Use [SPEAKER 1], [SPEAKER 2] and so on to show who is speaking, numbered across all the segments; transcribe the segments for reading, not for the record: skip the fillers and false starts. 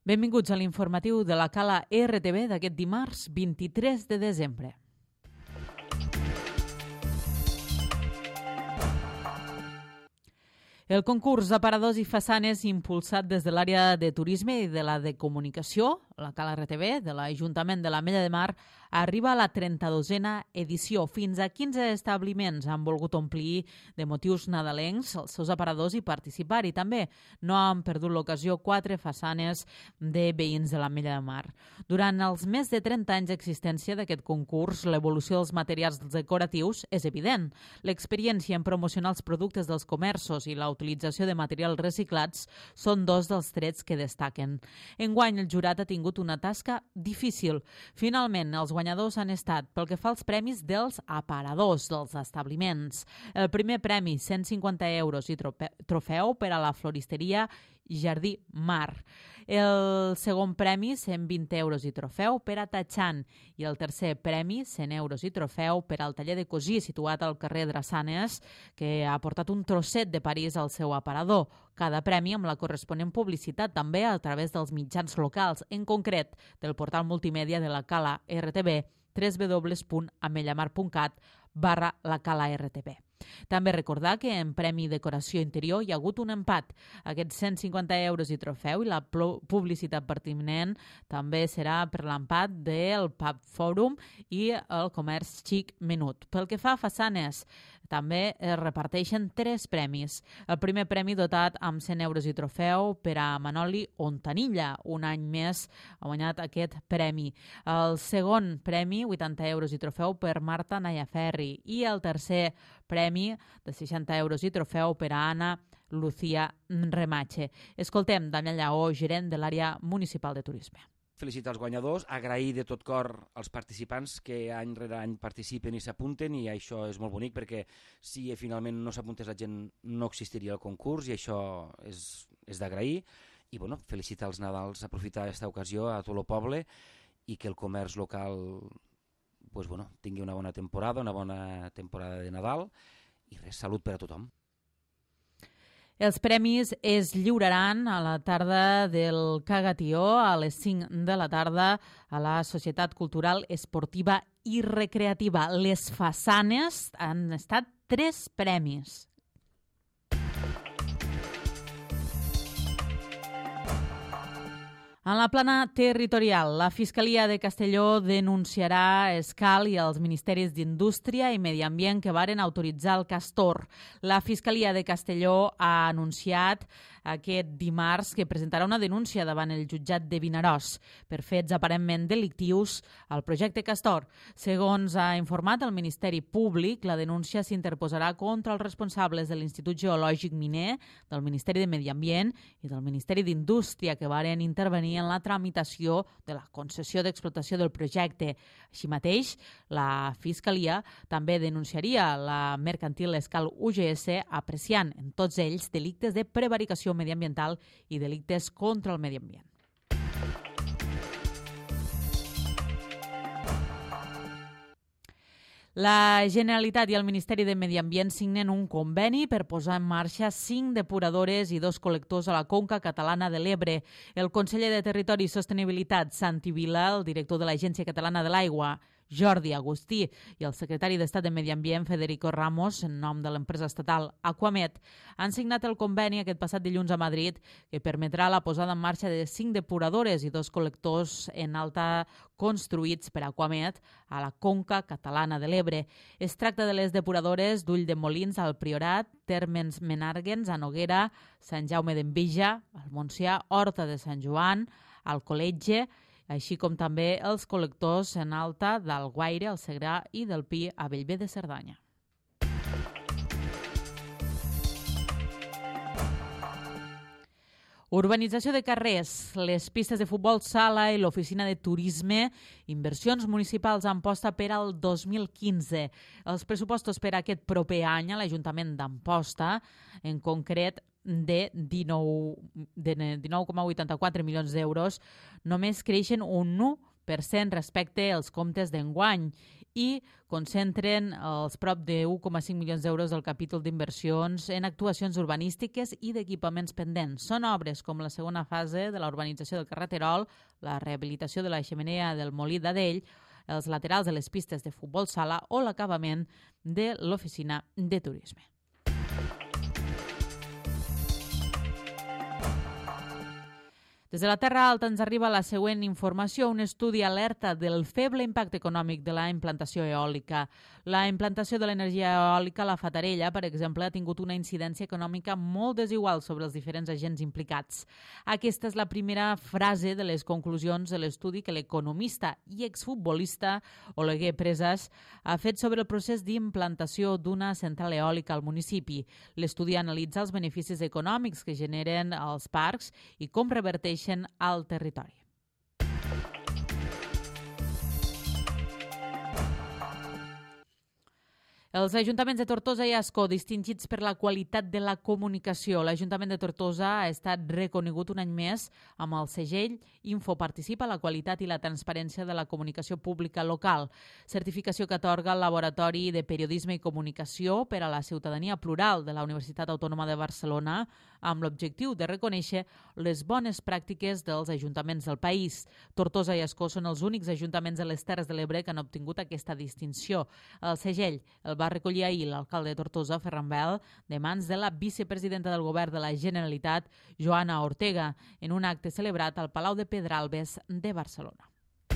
[SPEAKER 1] Benvinguts a l'informatiu de la Cala RTV d'aquest dimarts 23 de desembre. El concurs d'aparadors i façanes impulsat des de l'àrea de turisme i de la de comunicació, la Cala RTV, de l'Ajuntament de l'Ametlla de Mar, arriba a la 32a edició. Fins a 15 establiments han volgut omplir de motius nadalencs els seus aparadors i participar. I també no han perdut l'ocasió 4 façanes de veïns de l'Ametlla de Mar. Durant els més de 30 anys d'existència d'aquest concurs, l'evolució dels materials decoratius és evident. L'experiència en promocionar els productes dels comerços i la utilització de materials reciclats són dos dels trets que destaquen. Enguany, el jurat ha tingut una tasca difícil. Finalment, els guanyadors han estat, pel que fa als premis dels aparadors dels establiments. El primer premi, 150 euros i trofeu per a la floristeria Jardí Mar. El segon premi, 120 euros i trofeu per a Tatxan. I el tercer premi, 100 euros i trofeu per al taller de cosir situat al carrer Drassanes, que ha portat un trosset de París al seu aparador. Cada premi amb la corresponent publicitat també a través dels mitjans locals, en concret del portal multimèdia de la Cala RTV, www.ametlamar.cat/lacala-rtb. També recordar que en Premi Decoració Interior hi ha hagut un empat. Aquests 150 euros i trofeu i la publicitat pertinent també serà per l'empat del Pub Fòrum i el Comerç Xic Menut. Pel que fa a façanes, també es reparteixen 3 premis. El primer premi dotat amb 100 euros i trofeu per a Manoli Ontanilla. Un any més ha guanyat aquest premi. El segon premi, 80 euros i trofeu per Marta Nayaferri. I el tercer premi de 60 euros i trofeu per a Anna Lucía Remache. Escoltem Damià Lleó, gerent de l'àrea municipal de turisme.
[SPEAKER 2] Felicitar els guanyadors, agrair de tot cor als participants que any rere any participen i s'apunten, i això és molt bonic perquè si finalment no s'apuntés la gent no existiria el concurs, i això és d'agrair. I felicitar els Nadals, aprofitar aquesta ocasió a tot el poble i que el comerç local tingui una bona temporada de Nadal, i res, salut per a tothom.
[SPEAKER 1] Els premis es lliuraran a la tarda del Cagatió a les 5 de la tarda a la Societat Cultural Esportiva i Recreativa. Les façanes han estat 3 premis. En la plana territorial, la Fiscalia de Castelló denunciarà Escal i els Ministeris d'Indústria i Medi Ambient que varen autoritzar el castor. La Fiscalia de Castelló ha anunciat aquest dimarts que presentarà una denúncia davant el jutjat de Vinaròs per fets aparentment delictius al projecte Castor. Segons ha informat el Ministeri Públic, la denúncia s'interposarà contra els responsables de l'Institut Geològic Miner, del Ministeri de Medi Ambient i del Ministeri d'Indústria que varen intervenir en la tramitació de la concessió d'explotació del projecte. Així mateix, la Fiscalia també denunciaria la mercantil Escal UGS apreciant en tots ells delictes de prevaricació mediambiental i delictes contra el medi ambient. La Generalitat i el Ministeri de Medi Ambient signen un conveni per posar en marxa 5 depuradores i 2 col·lectors a la Conca Catalana de l'Ebre. El conseller de Territori i Sostenibilitat, Santi Vila, el director de l'Agència Catalana de l'Aigua, Jordi Agustí, i el secretari d'Estat de Medi Ambient, Federico Ramos, en nom de l'empresa estatal Aquamet, han signat el conveni aquest passat dilluns a Madrid que permetrà la posada en marxa de 5 depuradores i 2 col·lectors en alta construïts per Aquamet a la Conca Catalana de l'Ebre. Es tracta de les depuradores d'Ull de Molins al Priorat, Térmens Menàrguens a Noguera, Sant Jaume d'Enveja, al Montsià, Horta de Sant Joan, al Col·letge, així com també els col·lectors en alta d'Alguaire, el Segrià i del Pi a Bellver de Cerdanya. Urbanització de carrers, les pistes de futbol sala i l'oficina de turisme, inversions municipals en posta per al 2015. Els pressupostos per a aquest proper any a l'Ajuntament d'Amposta, en concret de 19,84 milions d'euros, només creixen un 1% respecte als comptes d'enguany i concentren els prop de 1,5 milions d'euros del capítol d'inversions en actuacions urbanístiques i d'equipaments pendents. Són obres com la segona fase de la urbanització del carrer Terol, la rehabilitació de la xemeneia del Molí d'Adell, els laterals de les pistes de futbol sala o l'acabament de l'oficina de turisme. Des de la Terra Alta ens arriba la següent informació. Un estudi alerta del feble impacte econòmic de la implantació eòlica. La implantació de l'energia eòlica a la Fatarella, per exemple, ha tingut una incidència econòmica molt desigual sobre els diferents agents implicats. Aquesta és la primera frase de les conclusions de l'estudi que l'economista i exfutbolista Oleguer Presas ha fet sobre el procés d'implantació d'una central eòlica al municipi. L'estudi analitza els beneficis econòmics que generen els parcs i com reverteixen al territori. Els ajuntaments de Tortosa i Ascó, distingits per la qualitat de la comunicació. L'Ajuntament de Tortosa ha estat reconegut un any més amb el segell Info Participa, la qualitat i la transparència de la comunicació pública local. Certificació que atorga el Laboratori de Periodisme i Comunicació per a la Ciutadania Plural de la Universitat Autònoma de Barcelona, amb l'objectiu de reconèixer les bones pràctiques dels ajuntaments del país. Tortosa i Ascó són els únics ajuntaments de les Terres de l'Ebre que han obtingut aquesta distinció. El segell el va recollir ahir l'alcalde de Tortosa, Ferran Bel, de mans de la vicepresidenta del Govern de la Generalitat, Joana Ortega, en un acte celebrat al Palau de Pedralbes de Barcelona.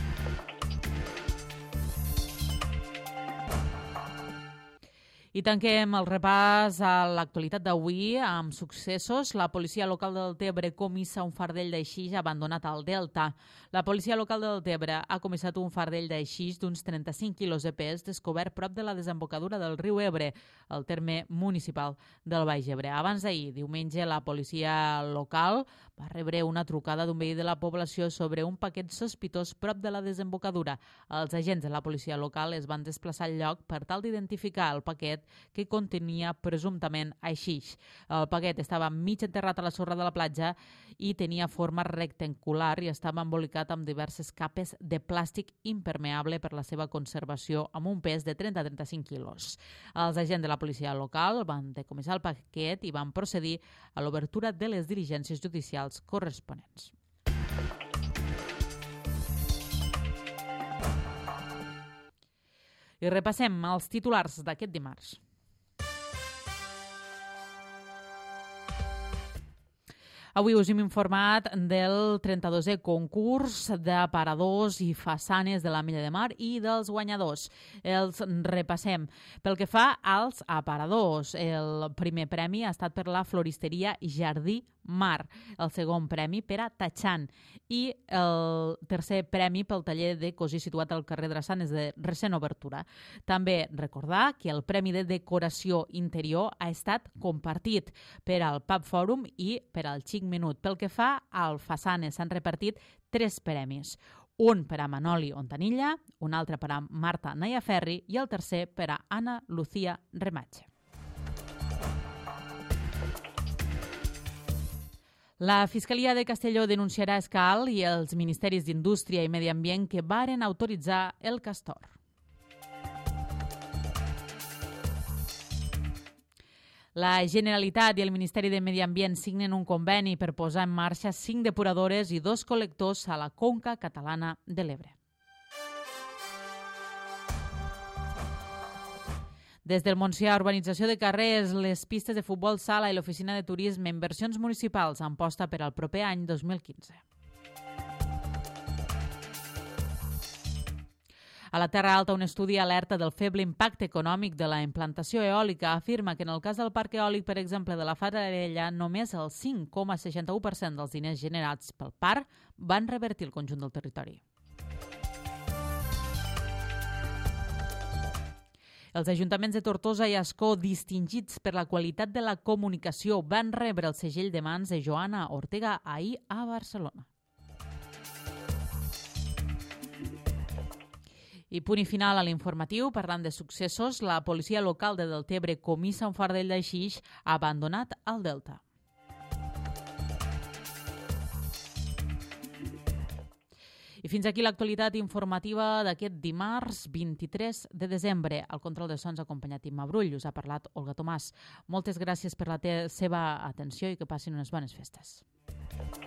[SPEAKER 1] I tanquem el repàs a l'actualitat d'avui amb successos. La policia local del Tebre comissa un fardell d'aixix abandonat al Delta. La policia local del Tebre ha comissat un fardell d'aixix d'uns 35 quilos de pes descobert prop de la desembocadura del riu Ebre, al terme municipal del Baix Ebre. Abans d'ahir, diumenge, la policia local va rebre una trucada d'un veí de la població sobre un paquet sospitós prop de la desembocadura. Els agents de la policia local es van desplaçar al lloc per tal d'identificar el paquet que contenia presumptament haixix. El paquet estava mig enterrat a la sorra de la platja i tenia forma rectangular i estava embolicat amb diverses capes de plàstic impermeable per la seva conservació amb un pes de 30-35 quilos. Els agents de la policia local van decomissar el paquet i van procedir a l'obertura de les diligències judicials corresponents. I repassem els titulars d'aquest dimarts. Avui us hem informat del 32è concurs d'aparadors i façanes de l'Ametlla de Mar i dels guanyadors. Els repassem. Pel que fa als aparadors, el primer premi ha estat per la floristeria Jardí Mar, el segon premi per a Tachan i el tercer premi pel taller de cosir situat al carrer Drassanes de recent obertura. També recordar que el premi de decoració interior ha estat compartit per al Pub Fòrum i per al Xic Menut. Pel que fa al façanes, s'han repartit 3 premis. Un per a Manoli Ontanilla, un altre per a Marta Nayaferri i el tercer per a Ana Lucía Rematge. La Fiscalia de Castelló denunciarà Escal i els Ministeris d'Indústria i Medi Ambient que varen autoritzar el castor. La Generalitat i el Ministeri de Medi Ambient signen un conveni per posar en marxa 5 depuradores i 2 col·lectors a la conca catalana de l'Ebre. Des del Montsià, urbanització de carrers, les pistes de futbol sala i l'oficina de turisme, inversions municipals en posta per al proper any 2015. A la Terra Alta, un estudi alerta del feble impacte econòmic de la implantació eòlica afirma que en el cas del parc eòlic, per exemple, de la Fatarella, només el 5,61% dels diners generats pel parc van revertir el conjunt del territori. Els ajuntaments de Tortosa i Ascó, distingits per la qualitat de la comunicació, van rebre el segell de mans de Joana Ortega ahir a Barcelona. I punt i final a l'informatiu, parlant de successos, la policia local de Deltebre comissa un fardell d'aixix abandonat al Delta. I fins aquí l'actualitat informativa d'aquest dimarts 23 de desembre. Al control de sons ha acompanyat Imma Brull, us ha parlat Olga Tomàs. Moltes gràcies per la seva atenció i que passin unes bones festes.